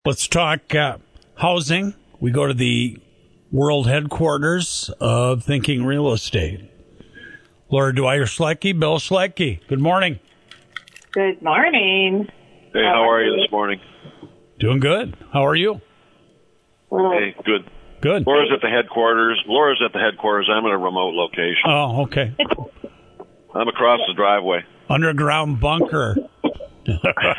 Let's talk housing. We go to the world headquarters of Thinking Real Estate. Laura Dwyer-Schlecke, Bill Schlecke. Good morning. Good morning. Hey, how are you this morning? Doing good. How are you? Hey, good. Good. Laura's at the headquarters. I'm in a remote location. Oh, okay. I'm across the driveway. Underground bunker. Yeah.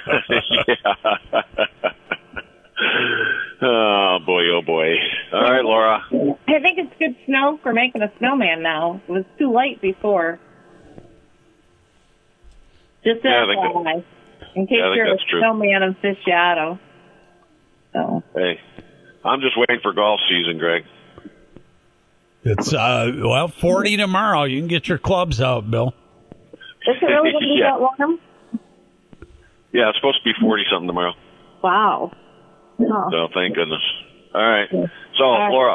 Oh, boy. All right, Laura. I think it's good snow for making a snowman now. It was too late before. Just in case you're a snowman aficionado. So. Hey, I'm just waiting for golf season, Greg. It's, 40 tomorrow. You can get your clubs out, Bill. Is it really going to be that warm? Yeah, it's supposed to be 40-something tomorrow. Wow. Oh. So, thank goodness. All right. So, Laura,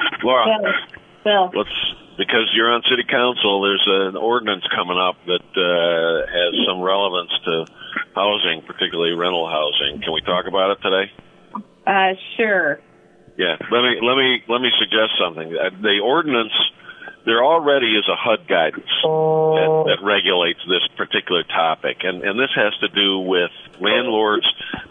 Bill. Because you're on city council, there's an ordinance coming up that has some relevance to housing, particularly rental housing. Can we talk about it today? Sure. Yeah. Let me suggest something. The ordinance, there already is a HUD guidance that regulates this particular topic, and this has to do with landlords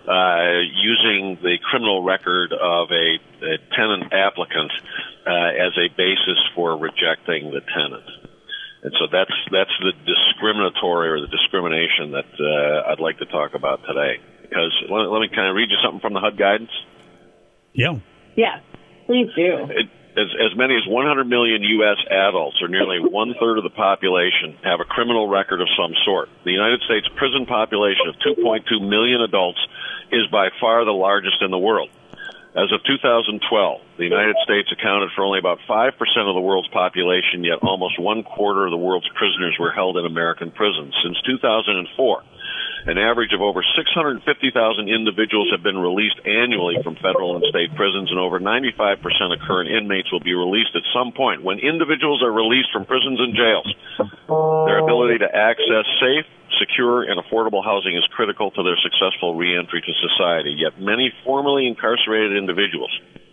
using the criminal record of a tenant applicant as a basis for rejecting the tenant. And so that's the discriminatory or the discrimination that I'd like to talk about today. Because let me kind of read you something from the HUD guidance. Yeah. Yes, please do. As many as 100 million U.S. adults, or nearly one-third of the population, have a criminal record of some sort. The United States prison population of 2.2 million adults is by far the largest in the world. As of 2012, the United States accounted for only about 5% of the world's population, yet almost one-quarter of the world's prisoners were held in American prisons. Since 2004, an average of over 650,000 individuals have been released annually from federal and state prisons, and over 95% of current inmates will be released at some point. When individuals are released from prisons and jails, their ability to access safe, secure, and affordable housing is critical to their successful reentry to society. Yet many formerly incarcerated individuals,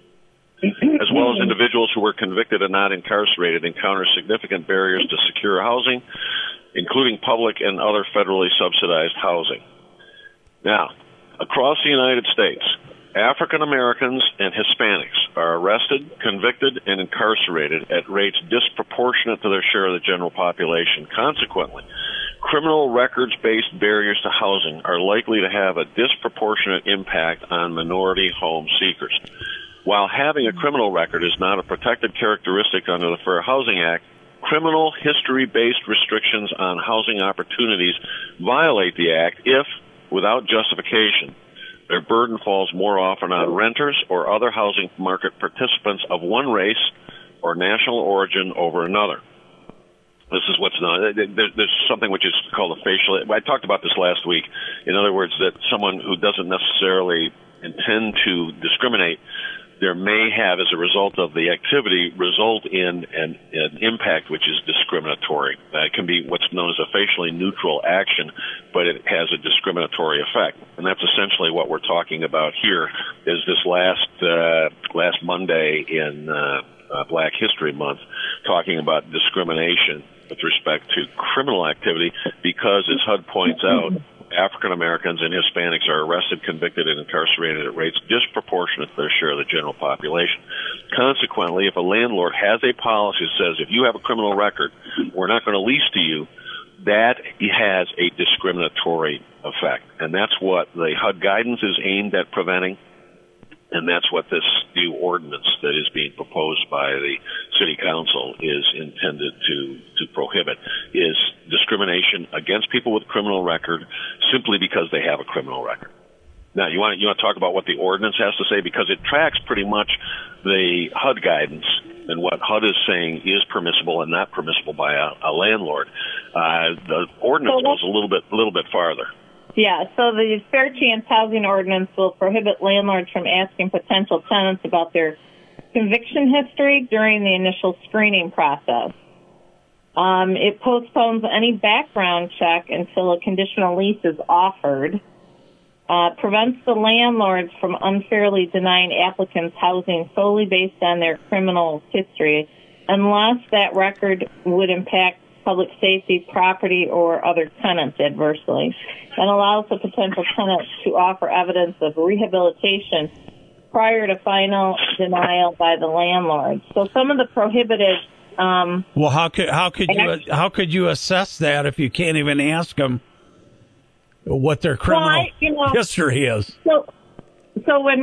as well as individuals who were convicted and not incarcerated, encounter significant barriers to secure housing, including public and other federally subsidized housing. Now, across the United States, African Americans and Hispanics are arrested, convicted, and incarcerated at rates disproportionate to their share of the general population. Consequently, criminal records-based barriers to housing are likely to have a disproportionate impact on minority home seekers. While having a criminal record is not a protected characteristic under the Fair Housing Act, criminal history-based restrictions on housing opportunities violate the Act if, without justification, their burden falls more often on renters or other housing market participants of one race or national origin over another. This is what's known. There's something which is called a facial. I talked about this last week. In other words, that someone who doesn't necessarily intend to discriminate, there may have, as a result of the activity, result in an impact which is discriminatory. It can be what's known as a facially neutral action, but it has a discriminatory effect. And that's essentially what we're talking about here, is this last Monday in Black History Month, talking about discrimination with respect to criminal activity, because, as HUD points out, African Americans and Hispanics are arrested, convicted, and incarcerated at rates disproportionate to their share of the general population. Consequently, if a landlord has a policy that says, if you have a criminal record, we're not going to lease to you, that has a discriminatory effect. And that's what the HUD guidance is aimed at preventing. And that's what this new ordinance that is being proposed by the City Council is intended to prohibit, is discrimination against people with a criminal record simply because they have a criminal record. Now, you want to talk about what the ordinance has to say, because it tracks pretty much the HUD guidance and what HUD is saying is permissible and not permissible by a landlord. The ordinance goes a little bit farther. Yeah, so the Fair Chance Housing Ordinance will prohibit landlords from asking potential tenants about their conviction history during the initial screening process. It postpones any background check until a conditional lease is offered. prevents the landlords from unfairly denying applicants housing solely based on their criminal history, unless that record would impact public safety, property, or other tenants adversely, and allows the potential tenant to offer evidence of rehabilitation prior to final denial by the landlord. So some of the prohibited. Well, how could you assess that if you can't even ask them what their criminal history is? So when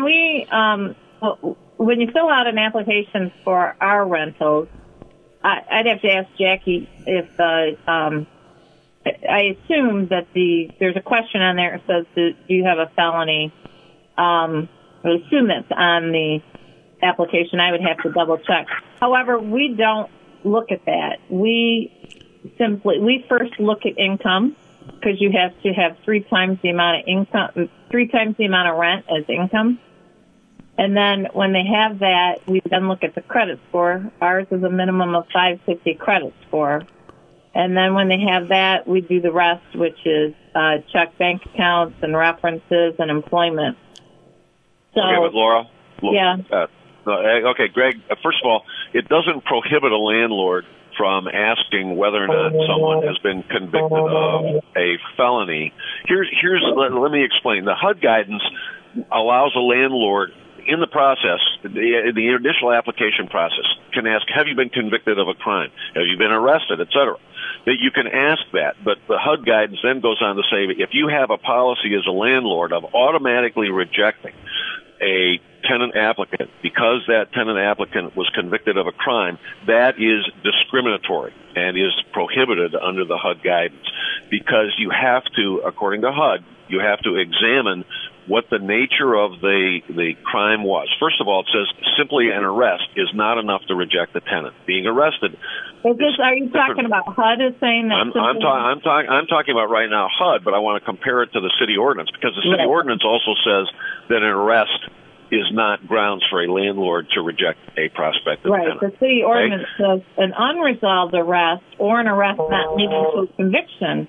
when you fill out an application for our rentals, I'd have to ask Jackie if I assume that there's a question on there that says, do you have a felony? I assume that's on the application. I would have to double check. However, we don't look at that. We first look at income, because you have to have 3 times the amount of income, 3 times the amount of rent as income. And then when they have that, we then look at the credit score. Ours is a minimum of 550 credit score. And then when they have that, we do the rest, which is check bank accounts and references and employment. So, okay, with Laura? Yeah. Okay, Greg, first of all, it doesn't prohibit a landlord from asking whether or not someone has been convicted of a felony. Let me explain. The HUD guidance allows a landlord in the process, the initial application process, can ask, have you been convicted of a crime? Have you been arrested, et cetera? That you can ask that, but the HUD guidance then goes on to say, if you have a policy as a landlord of automatically rejecting a tenant applicant because that tenant applicant was convicted of a crime, that is discriminatory and is prohibited under the HUD guidance, because you have to, according to HUD, you have to examine what the nature of the crime was. First of all, it says simply an arrest is not enough to reject the tenant. Being arrested. Are you talking about HUD is saying that? I'm talking about right now HUD, but I want to compare it to the city ordinance, because the city ordinance also says that an arrest is not grounds for a landlord to reject a prospective tenant. Right. The city ordinance says an unresolved arrest or an arrest not leading to a conviction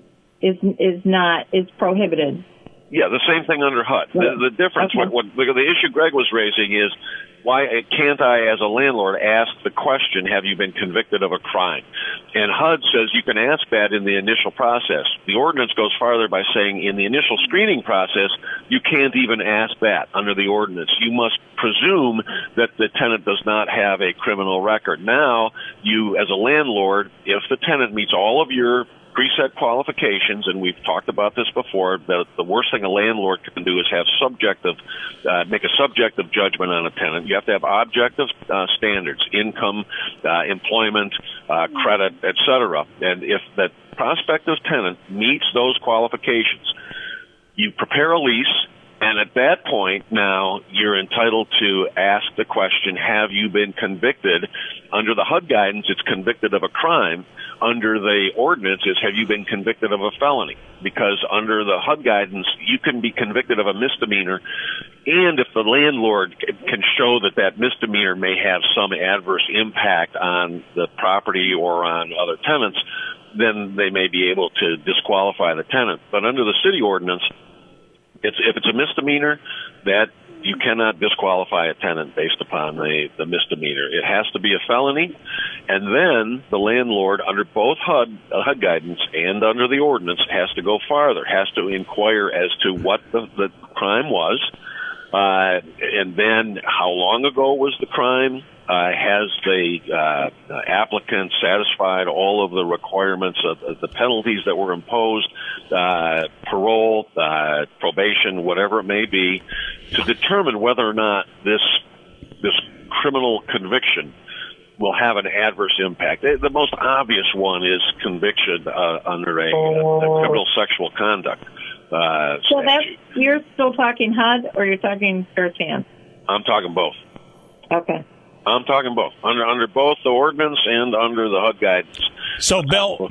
is prohibited. Yeah, the same thing under HUD. The difference, what the issue Greg was raising is, why can't I, as a landlord, ask the question, have you been convicted of a crime? And HUD says you can ask that in the initial process. The ordinance goes farther by saying in the initial screening process, you can't even ask that under the ordinance. You must presume that the tenant does not have a criminal record. Now, you, as a landlord, if the tenant meets all of your preset qualifications, and we've talked about this before, that the worst thing a landlord can do is make a subjective judgment on a tenant. You have to have objective standards, income, employment, credit, etc. And if that prospective tenant meets those qualifications, you prepare a lease, and at that point, now, you're entitled to ask the question, have you been convicted? Under the HUD guidance, it's convicted of a crime. Under the ordinance is, have you been convicted of a felony? Because under the HUD guidance, you can be convicted of a misdemeanor, and if the landlord can show that that misdemeanor may have some adverse impact on the property or on other tenants, then they may be able to disqualify the tenant. But under the city ordinance, if it's a misdemeanor, that you cannot disqualify a tenant based upon the misdemeanor. It has to be a felony, and then the landlord, under both HUD guidance and under the ordinance, has to go farther, has to inquire as to what the crime was, and then how long ago was the crime, has the applicant satisfied all of the requirements of the penalties that were imposed, parole, probation, whatever it may be, to determine whether or not this criminal conviction will have an adverse impact. The most obvious one is conviction under a criminal sexual conduct So you're still talking HUD, or you're talking fair chance? I'm talking both. Okay. I'm talking both, under both the ordinance and under the HUD guidance. So, Bill,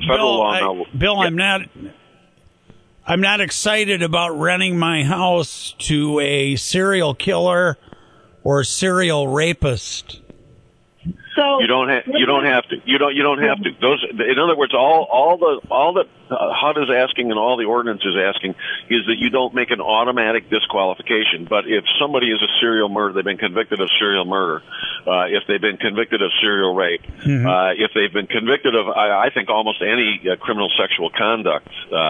I'm not excited about renting my house to a serial killer or serial rapist. So you don't have to. You don't have to. Those, in other words, all that HUD is asking and all the ordinance is asking is that you don't make an automatic disqualification. But if somebody is a serial murderer, they've been convicted of serial murder, if they've been convicted of serial rape, if they've been convicted of, I think almost any criminal sexual conduct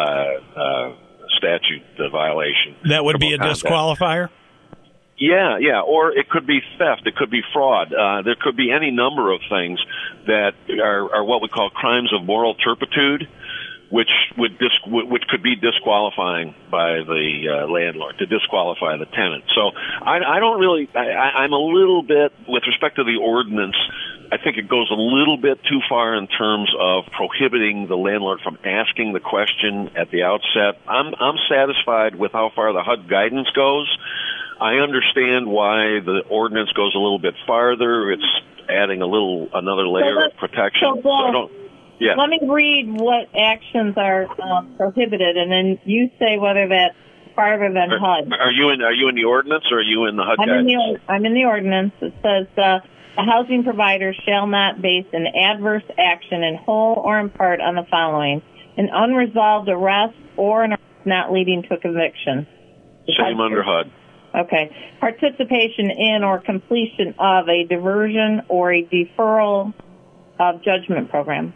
statute violation, that would be a disqualifier. Yeah, or it could be theft, it could be fraud, there could be any number of things that are what we call crimes of moral turpitude, which could be disqualifying by the landlord, to disqualify the tenant. So I don't really, I'm a little bit, with respect to the ordinance, I think it goes a little bit too far in terms of prohibiting the landlord from asking the question at the outset. I'm satisfied with how far the HUD guidance goes. I understand why the ordinance goes a little bit farther. It's adding another layer of protection. Let me read what actions are prohibited, and then you say whether that's farther than HUD. Are you in the ordinance, or are you in the HUD guidance? I'm in the ordinance. It says a housing provider shall not base an adverse action in whole or in part on the following: an unresolved arrest or an arrest not leading to a conviction. Same under HUD. Okay. Participation in or completion of a diversion or a deferral of judgment program.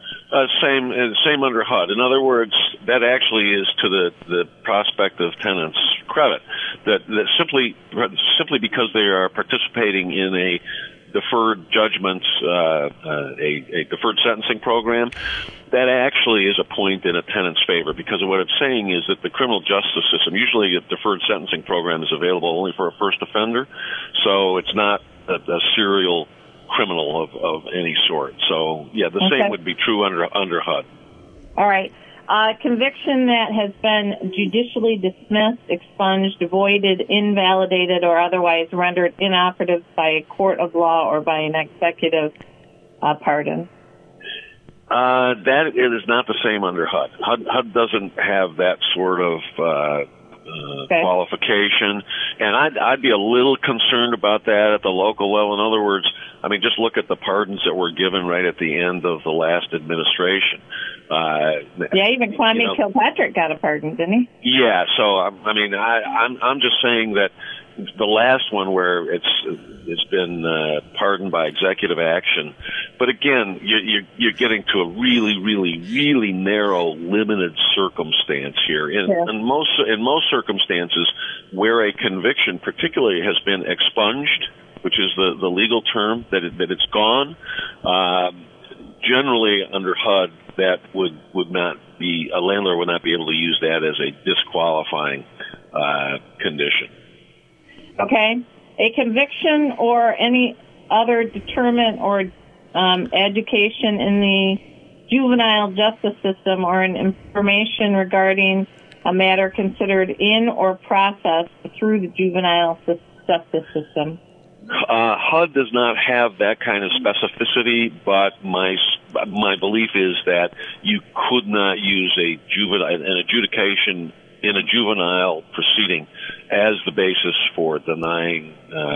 Same under HUD. In other words, that actually is to the prospective tenant's credit. That simply because they are participating in a deferred judgments, a deferred sentencing program, that actually is a point in a tenant's favor, because of what it's saying is that the criminal justice system, usually a deferred sentencing program is available only for a first offender, so it's not a serial criminal of any sort. So, yeah, the same would be true under HUD. All right. Conviction that has been judicially dismissed, expunged, voided, invalidated, or otherwise rendered inoperative by a court of law or by an executive pardon. That is not the same under HUD. HUD doesn't have that sort of qualification, and I'd be a little concerned about that at the local level. In other words, I mean, just look at the pardons that were given right at the end of the last administration. Even Kwame Kilpatrick got a pardon, didn't he? Yeah. So I'm just saying that the last one where it's been pardoned by executive action, but again, you're getting to a really, really, really narrow, limited circumstance here. In most circumstances, where a conviction, particularly, has been expunged, which is the legal term that it's gone. Generally, under HUD, that would not be, a landlord would not be able to use that as a disqualifying condition. Okay. A conviction or any other deterrent or education in the juvenile justice system, or an information regarding a matter considered in or processed through the juvenile justice system. HUD does not have that kind of specificity, but my belief is that you could not use an adjudication in a juvenile proceeding as the basis for denying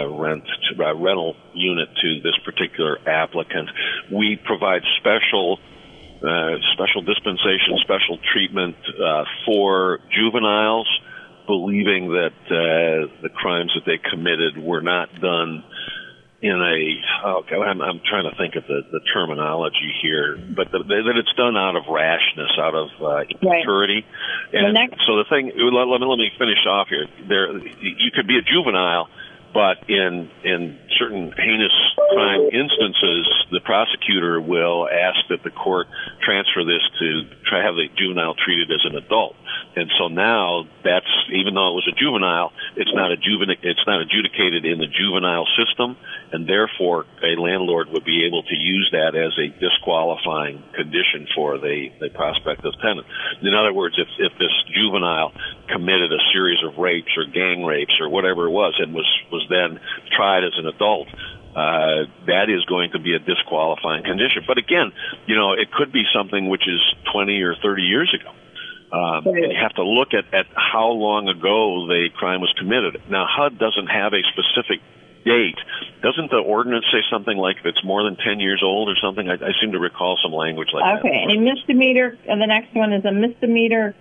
rental unit to this particular applicant. We provide special dispensation, special treatment for juveniles, believing that the crimes that they committed were not done in I'm trying to think of the terminology here, but that it's done out of rashness, out of immaturity. Right. And so the thing, let me finish off here. You could be a juvenile, but in certain heinous crime instances, the prosecutor will ask that the court transfer this to try to have the juvenile treated as an adult. And so now that's, even though it was a juvenile, it's not adjudicated in the juvenile system, and therefore a landlord would be able to use that as a disqualifying condition for the prospective tenant. In other words, if this juvenile committed a series of rapes or gang rapes or whatever it was and was then tried as an adult, that is going to be a disqualifying condition. But again, it could be something which is 20 or 30 years ago. And you have to look at how long ago the crime was committed. Now, HUD doesn't have a specific date Doesn't the ordinance say something like if it's more than 10 years old or something? I seem to recall some language like that. Okay, and a misdemeanor, and the next one is a misdemeanor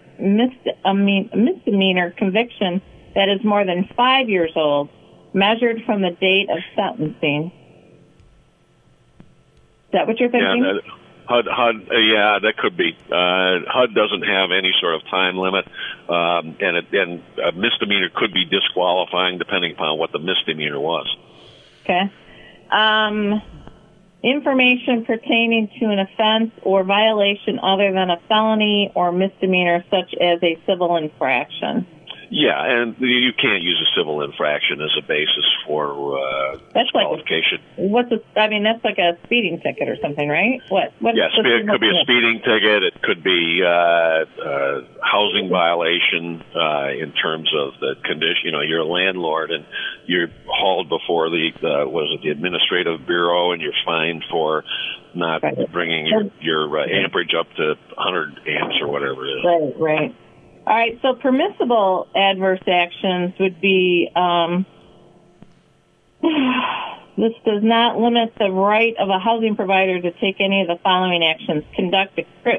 conviction that is more than 5 years old, measured from the date of sentencing. Is that what you're thinking? Yeah, HUD, yeah, that could be. HUD doesn't have any sort of time limit, and a misdemeanor could be disqualifying depending upon what the misdemeanor was. Okay. Information pertaining to an offense or violation other than a felony or misdemeanor, such as a civil infraction. Yeah, and you can't use a civil infraction as a basis for disqualification. That's like a speeding ticket or something, right? What yes, it could be a speeding ticket. It could be housing violation in terms of the condition. You're a landlord and you're hauled before the administrative bureau, and you're fined for not bringing your amperage up to 100 amps or whatever it is. Right. All right, so permissible adverse actions would be, this does not limit the right of a housing provider to take any of the following actions: conduct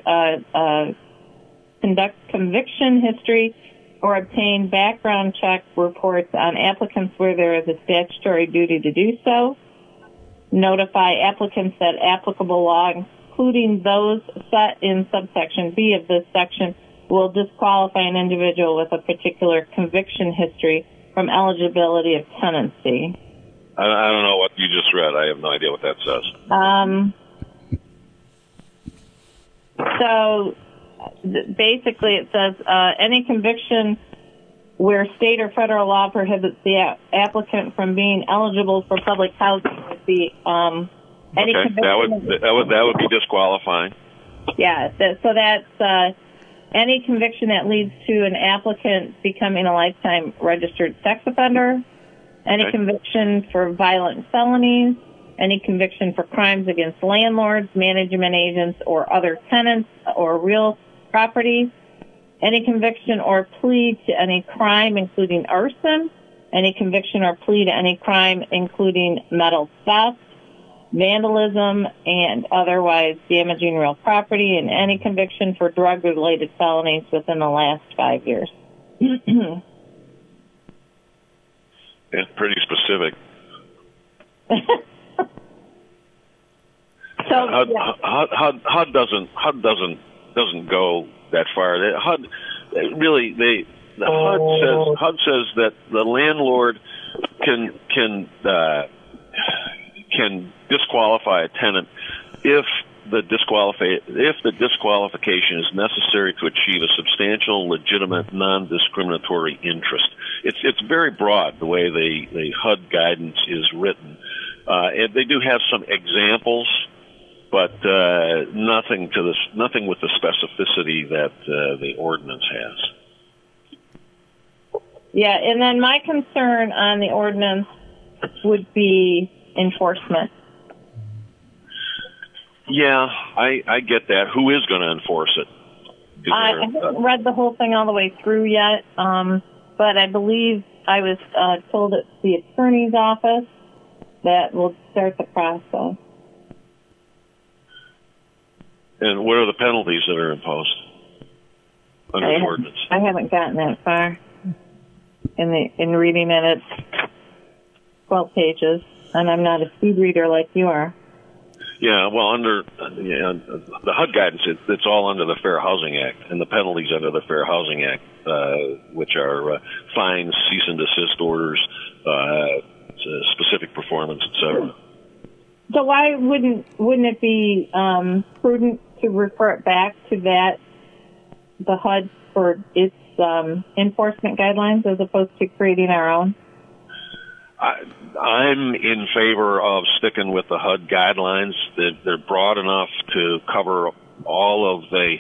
conviction history or obtain background check reports on applicants where there is a statutory duty to do so, notify applicants that applicable law, including those set in subsection B of this section, will disqualify an individual with a particular conviction history from eligibility of tenancy. I don't know what you just read. I have no idea what that says. So basically it says any conviction where state or federal law prohibits the applicant from being eligible for public housing would be any conviction. That would be disqualifying. Yeah, so that's any conviction that leads to an applicant becoming a lifetime registered sex offender, any conviction for violent felonies, any conviction for crimes against landlords, management agents, or other tenants or real property, any conviction or plea to any crime, including arson, any conviction or plea to any crime, including metal theft, vandalism, and otherwise damaging real property, and any conviction for drug-related felonies within the last 5 years. It's pretty specific. So HUD doesn't go that far. HUD says that the landlord can disqualify a tenant if the disqualification is necessary to achieve a substantial, legitimate, non-discriminatory interest. It's very broad the way the HUD guidance is written, and they do have some examples, but nothing with the specificity that the ordinance has. Yeah, and then my concern on the ordinance would be enforcement. Yeah, I get that. Who is going to enforce it? I haven't read the whole thing all the way through yet, but I believe I was told it's the attorney's office that will start the process. And what are the penalties that are imposed under the ordinance? I haven't gotten that far in reading it. It's 12 pages, and I'm not a speed reader like you are. Yeah, well, under the HUD guidance, it's all under the Fair Housing Act, and the penalties under the Fair Housing Act, which are fines, cease and desist orders, specific performance, etc. So why wouldn't it be prudent to refer it back to the HUD for its enforcement guidelines as opposed to creating our own? I'm in favor of sticking with the HUD guidelines. They're broad enough to cover all of the.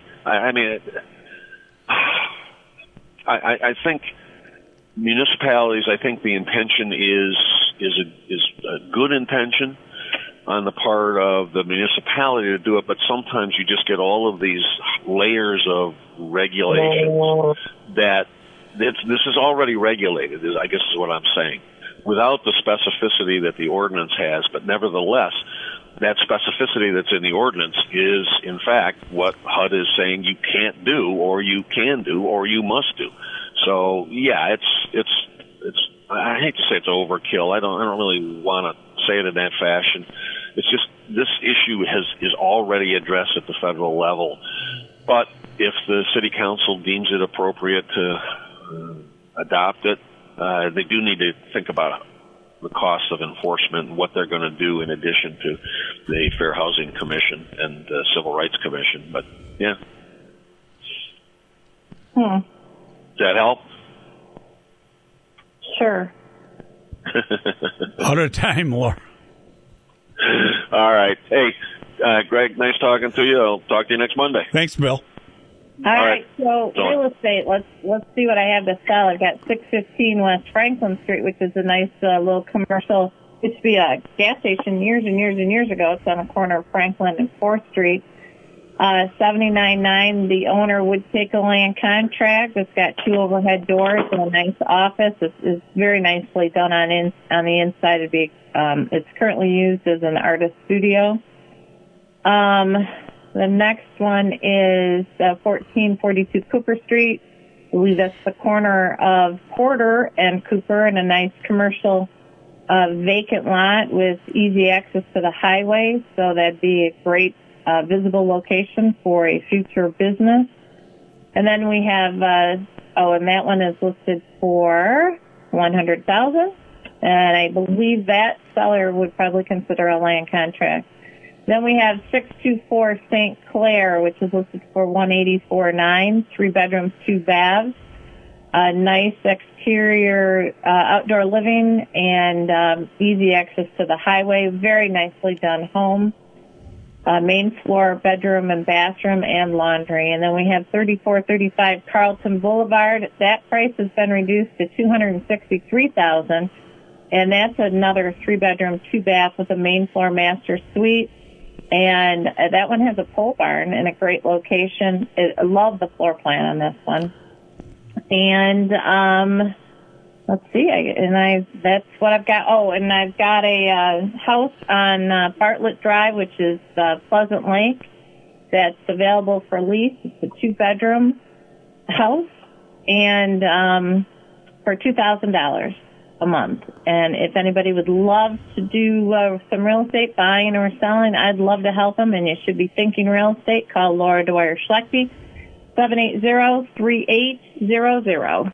I think municipalities. I think the intention is a good intention on the part of the municipality to do it, but sometimes you just get all of these layers of regulations that this is already regulated. I guess is what I'm saying. without the specificity that the ordinance has, but nevertheless, that specificity that's in the ordinance is, in fact, what HUD is saying you can't do, or you can do, or you must do. So, yeah, it's. I hate to say it's overkill. I don't really want to say it in that fashion. It's just this issue is already addressed at the federal level. But if the city council deems it appropriate to adopt it, they do need to think about the cost of enforcement and what they're going to do in addition to the Fair Housing Commission and the Civil Rights Commission. But, yeah. Does that help? Sure. Out of time, Laura. All right. Hey, Greg, nice talking to you. I'll talk to you next Monday. Thanks, Bill. All right. So real estate. Let's see what I have to sell. I've got 615 West Franklin Street, which is a nice little commercial. It used to be a gas station years and years and years ago. It's on the corner of Franklin and 4th Street. 79.9. The owner would take a land contract. It's got 2 overhead doors and a nice office. It's very nicely done on the inside. It's currently used as an artist studio. The next one is 1442 Cooper Street. I believe that's the corner of Porter and Cooper, in a nice commercial vacant lot with easy access to the highway. So that'd be a great visible location for a future business. And then we have, and that one is listed for $100,000. And I believe that seller would probably consider a land contract. Then we have 624 St. Clair, which is listed for $184,900, 3 bedrooms, 2 baths, a nice exterior outdoor living, and easy access to the highway. Very nicely done home. Main floor, bedroom and bathroom, and laundry. And then we have 3435 Carlton Boulevard. That price has been reduced to $263,000, and that's another 3 bedroom, 2 bath with a main floor master suite. And that one has a pole barn in a great location. I love the floor plan on this one. And let's see, that's what I've got. Oh, and I've got a house on Bartlett Drive, which is Pleasant Lake, that's available for lease. It's a 2-bedroom house, and for $2,000 a month. And if anybody would love to do some real estate, buying or selling, I'd love to help them, and you should be thinking real estate. Call Laura Dwyer Schlechte, 780-3800.